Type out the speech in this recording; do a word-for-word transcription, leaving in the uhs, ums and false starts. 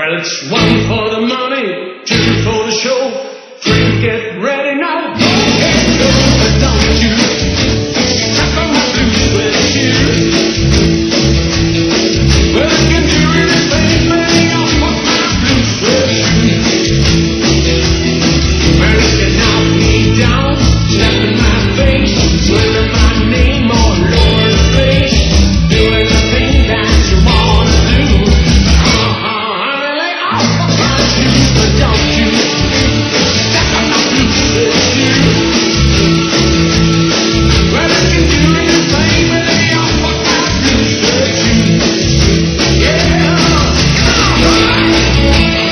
Well, it's one for the money, two for the show. Drink, get ready now, go get go. But don't you step on my blue suede shoes. Well, I can do anything, laying off of my blue suede shoes. Well, if you knock me down, step in my face, whether my name or lower face, do anything that you wanna do. Uh-huh, honey, lay off of my shoes, but don't you step on my blue suede shoes. Well, if you do anything, lay off of my blue suede shoes. Yeah, all right.